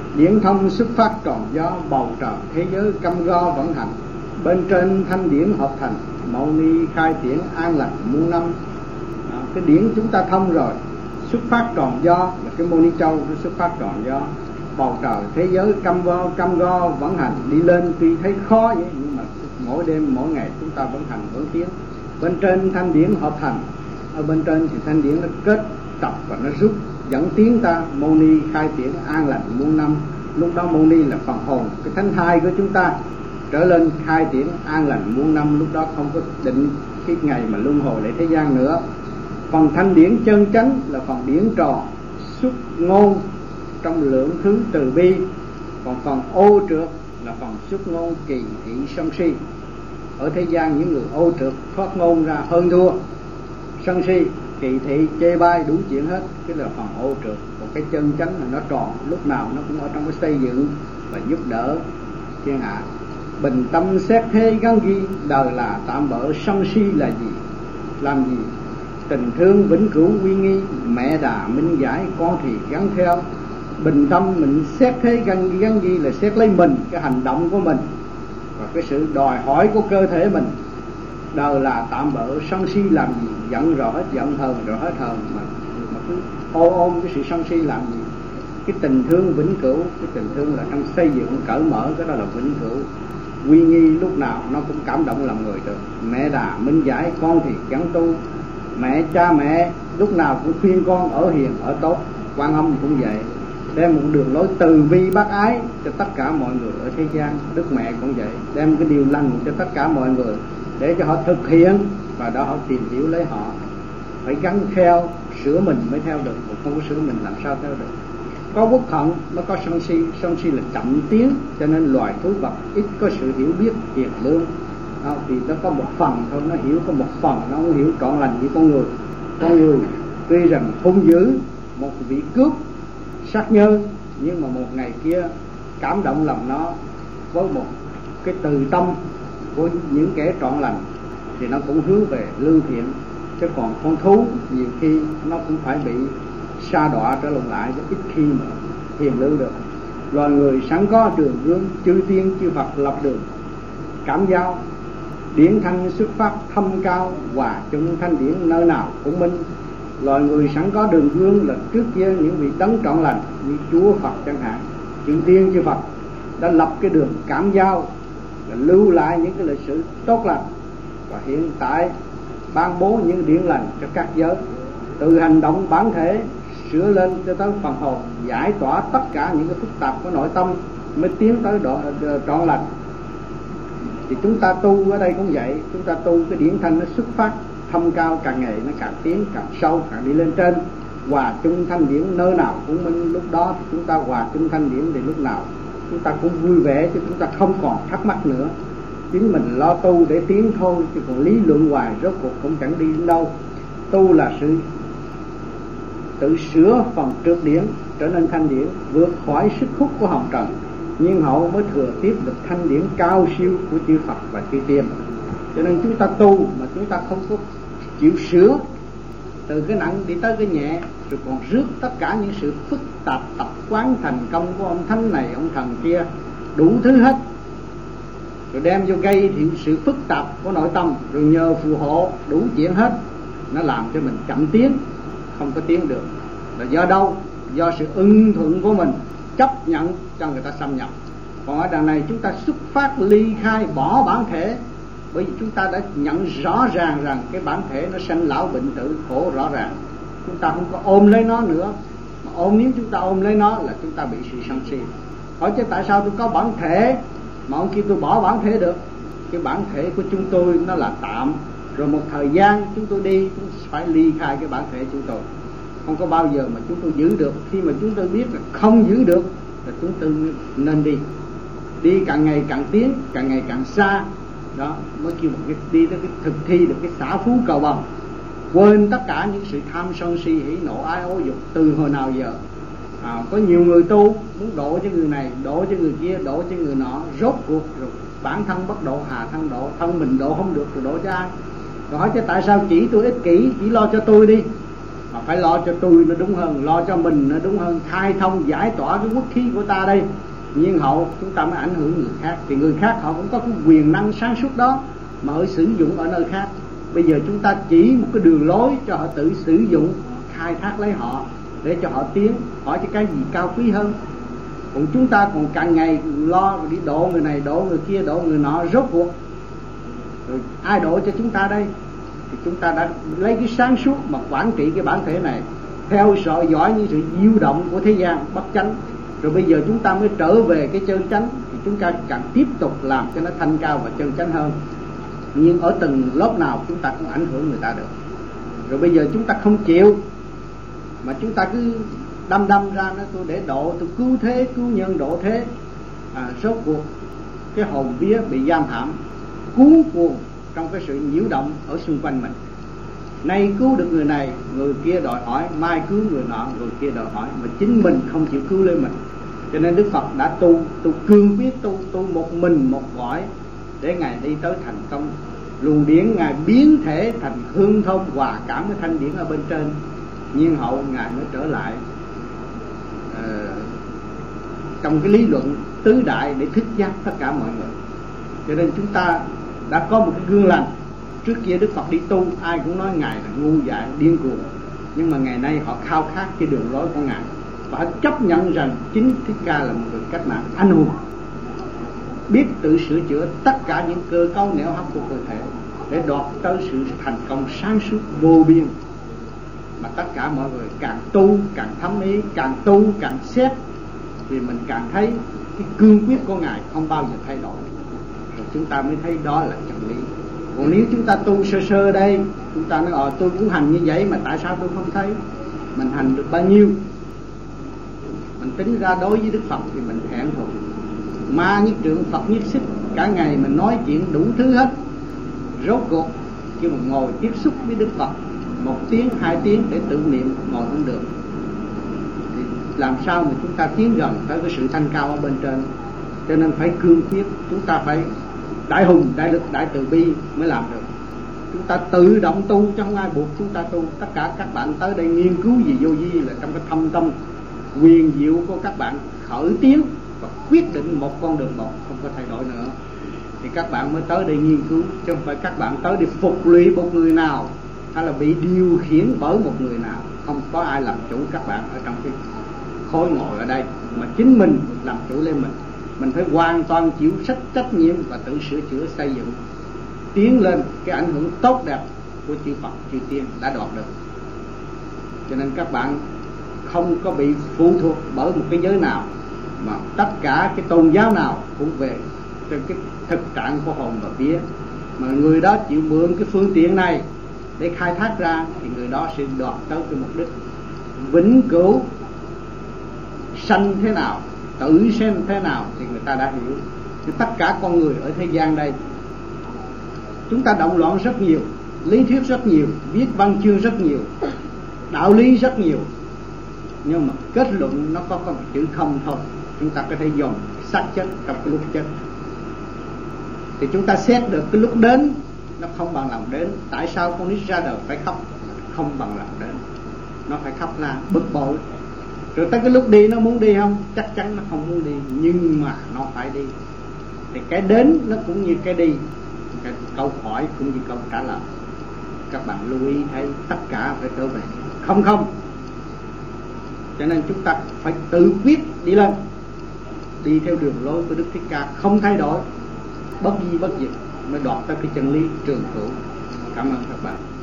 Điển thông xuất phát tròn do, bầu trời thế giới căm go vận hành. Bên trên thanh điển hợp thành, mâu ni khai triển an lành muôn năm. Cái điển chúng ta thông rồi, xuất phát tròn do là cái mâu ni châu nó xuất phát tròn do. Bầu trời thế giới căm go vận hành, đi lên tuy thấy khó vậy nhưng mà mỗi đêm mỗi ngày chúng ta vẫn hành vẫn tiến. Bên trên thanh điển hợp thành, ở bên trên thì thanh điển nó kết tập và nó rút dẫn tiến ta. Mâu ni khai triển an lành muôn năm. Lúc đó mâu ni là phần hồn, cái thánh thai của chúng ta trở lên khai triển an lành muôn năm. Lúc đó không có định cái ngày mà luân hồi lại thế gian nữa. Phần thanh điển chân chánh là phần điển tròn xuất ngôn trong lượng thứ từ bi. Còn phần ô trượt là phần xuất ngôn kỳ thị sân si. Ở thế gian những người ô trượt thoát ngôn ra hơn thua, sân si kỳ thị chê bai đủ chuyện hết, cái là phần ô trượt. Còn cái chân chánh là nó tròn, lúc nào nó cũng ở trong cái xây dựng và giúp đỡ thiên hạ. Bình tâm xét thế gắn ghi, đời là tạm bỡ sân si là gì, làm gì. Tình thương vĩnh cửu uy nghi, mẹ đà minh giải con thì gắn theo. Bình tâm mình xét thế gắn ghi là xét lấy mình, cái hành động của mình và cái sự đòi hỏi của cơ thể mình. Đời là tạm bỡ sân si làm gì, giận rồi hết giận, hờn rồi hết hờn, mà cứ ôm cái sự sân si làm gì. Cái tình thương vĩnh cửu, cái tình thương là trong xây dựng cởi mở, cái đó là vĩnh cửu. Uy nghi lúc nào nó cũng cảm động lòng người được. Mẹ đà minh giải con thì gắn tu. Cha mẹ lúc nào cũng khuyên con ở hiền ở tốt. Quan Âm cũng vậy, đem một đường lối từ bi bác ái cho tất cả mọi người ở thế gian. Đức mẹ cũng vậy, đem cái điều lành cho tất cả mọi người để cho họ thực hiện, và đó họ tìm hiểu lấy họ. Phải gắn theo, sửa mình mới theo được, còn không có sửa mình làm sao theo được. Có quốc hận nó có sân si là chậm tiến, cho nên loài thú vật ít có sự hiểu biết hiền lương. Thì nó có một phần thôi, nó hiểu có một phần, nó không hiểu trọn lành như con người. Con người tuy rằng hung dữ, một vị cướp sát nhân, nhưng mà một ngày kia cảm động lòng nó với một cái từ tâm của những kẻ trọn lành thì nó cũng hướng về lương thiện. Chứ còn con thú nhiều khi nó cũng phải bị sa đọa trở lại, ít khi mà hiền lương được. Loài người sẵn có đường gương, chư tiên chư Phật lập đường cảm giao. Điển thanh xuất phát thâm cao, hòa chung thanh điển nơi nào cũng minh. Loài người sẵn có đường gương là trước kia những vị đấng trọn lành như Chúa Phật chẳng hạn, chư tiên chư Phật đã lập cái đường cảm giao, là lưu lại những cái lịch sử tốt lành, và hiện tại ban bố những điển lành cho các giới. Từ hành động bản thể sửa lên cho tới phần hồn, giải tỏa tất cả những cái phức tạp của nội tâm mới tiến tới trọn lành. Thì chúng ta tu ở đây cũng vậy, chúng ta tu cái điển thanh nó xuất phát thâm cao, càng ngày nó càng tiến càng sâu, càng đi lên trên. Hòa chung thanh điển nơi nào cũng minh. Lúc đó thì chúng ta hòa chung thanh điển thì lúc nào chúng ta cũng vui vẻ, chứ chúng ta không còn thắc mắc nữa. Chính mình lo tu để tiến thôi, chứ còn lý luận hoài rốt cuộc cũng chẳng đi đến đâu. Tu là sự tự sửa phần trượt điển trở nên thanh điển, vượt khỏi sức hút của hồng trần, nhiên hậu mới thừa tiếp được thanh điển cao siêu của chư Phật và chư Tiên. Cho nên chúng ta tu mà chúng ta không có chịu sửa từ cái nặng đi tới cái nhẹ, rồi còn rước tất cả những sự phức tạp tập quán thành công của ông thánh này ông thần kia đủ thứ hết, rồi đem vô gây thì sự phức tạp của nội tâm, rồi nhờ phù hộ đủ chuyện hết, nó làm cho mình chậm tiến, không có tiến được. Là do đâu? Do sự ưng thuận của mình, chấp nhận cho người ta xâm nhập. Còn ở đằng này chúng ta xuất phát ly khai, bỏ bản thể, bởi vì chúng ta đã nhận rõ ràng rằng cái bản thể nó sanh lão bệnh tử khổ rõ ràng. Chúng ta không có ôm lấy nó nữa, mà nếu chúng ta ôm lấy nó là chúng ta bị sự sân si. Hỏi chứ tại sao tôi có bản thể mà ông kia tôi bỏ bản thể được? Cái bản thể của chúng tôi nó là tạm, rồi một thời gian chúng tôi đi, chúng phải ly khai cái bản thể chúng tôi. Không có bao giờ mà chúng tôi giữ được. Khi mà chúng tôi biết là không giữ được là chúng tôi nên đi. Đi càng ngày càng tiến, càng ngày càng xa. Đó mới kêu một cái đi tới cái thực thi được cái xả phú cầu bằng, quên tất cả những sự tham sân si hỉ nộ ái ố dục từ hồi nào giờ. Có nhiều người tu muốn độ cho người này, độ cho người kia, độ cho người nọ, rốt cuộc rồi bản thân bất độ hà thân độ, thân mình độ không được rồi độ cho ai? Rồi hỏi chứ tại sao chỉ tôi ích kỷ, chỉ lo cho tôi đi, mà phải lo cho tôi nó đúng hơn, lo cho mình nó đúng hơn, khai thông giải tỏa cái quốc khí của ta đây, nhiên hậu chúng ta mới ảnh hưởng người khác. Thì người khác họ cũng có cái quyền năng sáng suốt đó mà họ sử dụng ở nơi khác. Bây giờ chúng ta chỉ một cái đường lối cho họ tự sử dụng, khai thác lấy họ để cho họ tiến, hỏi cho cái gì cao quý hơn. Còn chúng ta còn càng ngày lo đi độ người này, độ người kia, độ người nọ, rốt cuộc rồi ai độ cho chúng ta đây? Thì chúng ta đã lấy cái sáng suốt mà quản trị cái bản thể này, theo dõi những sự diêu động của thế gian bất chánh. Rồi bây giờ chúng ta mới trở về cái chân chánh, thì chúng ta càng tiếp tục làm cho nó thanh cao và chân chánh hơn. Nhưng ở từng lớp nào chúng ta cũng ảnh hưởng người ta được. Rồi bây giờ chúng ta không chịu, mà chúng ta cứ đâm ra nó tôi để độ, tôi cứu thế, cứu nhân độ thế. Rốt cuộc cái hồn vía bị giam hãm, cuốn cuồng trong cái sự nhiễu động ở xung quanh mình. Nay cứu được người này, người kia đòi hỏi, mai cứu người nọ, người kia đòi hỏi, mà chính mình không chịu cứu lấy mình. Cho nên Đức Phật đã tu cương quyết, tu một mình một cõi để Ngài đi tới thành công. Luồng điển Ngài biến thể thành hương thông hòa cảm với thanh điển ở bên trên. Nhiên hậu Ngài mới trở lại trong cái lý luận tứ đại để thức giác tất cả mọi người. Cho nên chúng ta đã có một cái gương lành. Trước kia Đức Phật đi tu, ai cũng nói Ngài là ngu dại, điên cuồng. Nhưng mà ngày nay họ khao khát cái đường lối của Ngài, và họ chấp nhận rằng chính Thích Ca là một người cách mạng anh hùng, biết tự sửa chữa tất cả những cơ cấu nẻo hấp của cơ thể để đoạt tới sự thành công sáng suốt vô biên. Mà tất cả mọi người càng tu càng thấm ý, càng tu càng xét, thì mình càng thấy cái cương quyết của Ngài không bao giờ thay đổi. Rồi chúng ta mới thấy đó là chân lý. Còn nếu chúng ta tu sơ đây, chúng ta nói tôi cũng hành như vậy mà tại sao tôi không thấy? Mình hành được bao nhiêu? Mình tính ra đối với Đức Phật thì mình hẹn thù, ma nhất trượng Phật nhất xích, cả ngày mình nói chuyện đủ thứ hết. Rốt cuộc khi mà ngồi tiếp xúc với Đức Phật 1 tiếng 2 tiếng để tự niệm ngồi không được, thì làm sao mà chúng ta tiến gần tới cái sự thanh cao ở bên trên? Cho nên phải cương quyết, chúng ta phải đại hùng, đại lực, đại từ bi mới làm được. Chúng ta tự động tu chứ không ai buộc chúng ta tu. Tất cả các bạn tới đây nghiên cứu gì vô vi là trong cái thâm tâm quyền diệu của các bạn khởi tiến và quyết định một con đường một, không có thay đổi nữa. Thì các bạn mới tới đây nghiên cứu, chứ không phải các bạn tới để phục lụy một người nào hay là bị điều khiển bởi một người nào. Không có ai làm chủ các bạn ở trong cái khối ngồi ở đây, mà chính mình làm chủ lên mình. Mình phải hoàn toàn chịu trách nhiệm và tự sửa chữa xây dựng, tiến lên cái ảnh hưởng tốt đẹp của chư Phật, chư Tiên đã đoạt được. Cho nên các bạn không có bị phụ thuộc bởi một cái giới nào, mà tất cả cái tôn giáo nào cũng về trên cái thực trạng của hồn và vía. Mà người đó chịu mượn cái phương tiện này để khai thác ra, thì người đó sẽ đoạt tới cái mục đích vĩnh cửu. Sanh thế nào, tự xem thế nào thì người ta đã hiểu. Thì tất cả con người ở thế gian đây, chúng ta động loạn rất nhiều, lý thuyết rất nhiều, viết văn chương rất nhiều, đạo lý rất nhiều, nhưng mà kết luận nó có một chữ không thôi. Chúng ta có thể dồn xác chết trong cái lúc chết. Thì chúng ta xét được cái lúc đến nó không bằng lòng đến. Tại sao con nít ra đời phải khóc? Không bằng lòng đến, nó phải khóc la bực bội. Rồi tới cái lúc đi nó muốn đi không? Chắc chắn nó không muốn đi, nhưng mà nó phải đi. Thì cái đến nó cũng như cái đi, cái câu hỏi cũng như câu trả lời. Các bạn lưu ý thấy tất cả phải trở về không. Cho nên chúng ta phải tự quyết đi lên, đi theo đường lối của Đức Thích Ca, không thay đổi, bất di bất diệt, mới đoạt tới cái chân lý trường cửu. Cảm ơn các bạn.